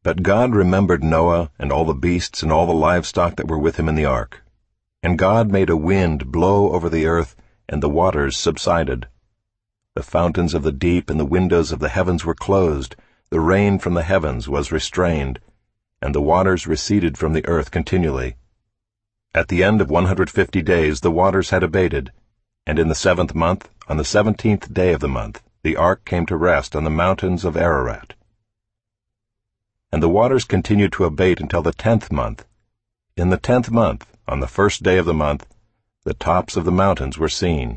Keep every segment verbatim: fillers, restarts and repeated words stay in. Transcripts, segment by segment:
But God remembered Noah and all the beasts and all the livestock that were with him in the ark. And God made a wind blow over the earth, and the waters subsided. The fountains of the deep and the windows of the heavens were closed, the rain from the heavens was restrained, and the waters receded from the earth continually. At the end of one hundred fifty days the waters had abated, and in the seventh month, on the seventeenth day of the month, the ark came to rest on the mountains of Ararat. And the waters continued to abate until the tenth month. In the tenth month, on the first day of the month, the tops of the mountains were seen.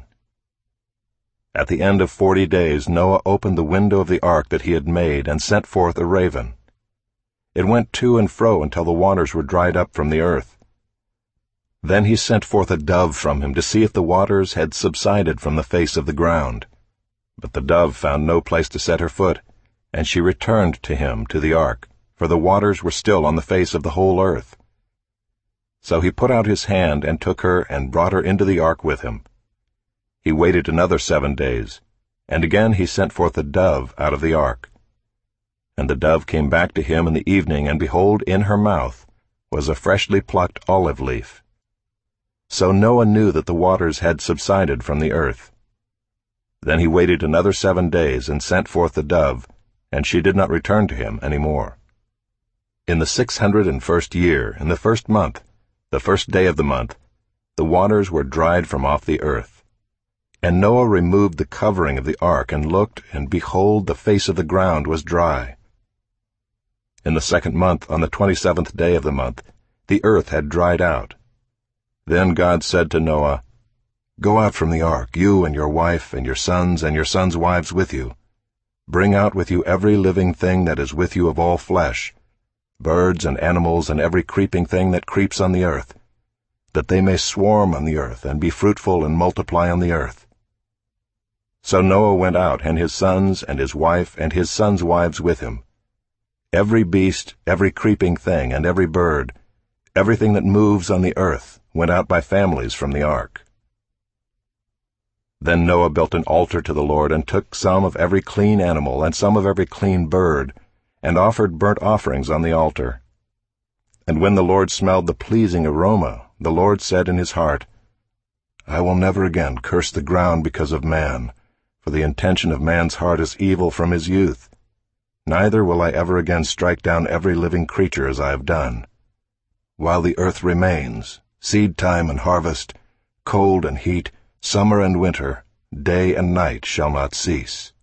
At the end of forty days Noah opened the window of the ark that he had made and sent forth a raven. It went to and fro until the waters were dried up from the earth. Then he sent forth a dove from him to see if the waters had subsided from the face of the ground. But the dove found no place to set her foot, and she returned to him to the ark, for the waters were still on the face of the whole earth. So he put out his hand and took her and brought her into the ark with him. He waited another seven days, and again he sent forth a dove out of the ark. And the dove came back to him in the evening, and behold, in her mouth was a freshly plucked olive leaf. So Noah knew that the waters had subsided from the earth. Then he waited another seven days and sent forth the dove, and she did not return to him any more. In the six hundred and first year, in the first month, the first day of the month, the waters were dried from off the earth. And Noah removed the covering of the ark, and looked, and behold, the face of the ground was dry. In the second month, on the twenty-seventh day of the month, the earth had dried out. Then God said to Noah, "Go out from the ark, you and your wife, and your sons, and your sons' wives with you. Bring out with you every living thing that is with you of all flesh, birds and animals and every creeping thing that creeps on the earth, that they may swarm on the earth, and be fruitful and multiply on the earth." So Noah went out, and his sons, and his wife, and his sons' wives with him. Every beast, every creeping thing, and every bird, everything that moves on the earth, went out by families from the ark. Then Noah built an altar to the Lord, and took some of every clean animal, and some of every clean bird, and offered burnt offerings on the altar. And when the Lord smelled the pleasing aroma, the Lord said in his heart, "I will never again curse the ground because of man, for the intention of man's heart is evil from his youth. Neither will I ever again strike down every living creature as I have done. While the earth remains, seed time and harvest, cold and heat, summer and winter, day and night shall not cease.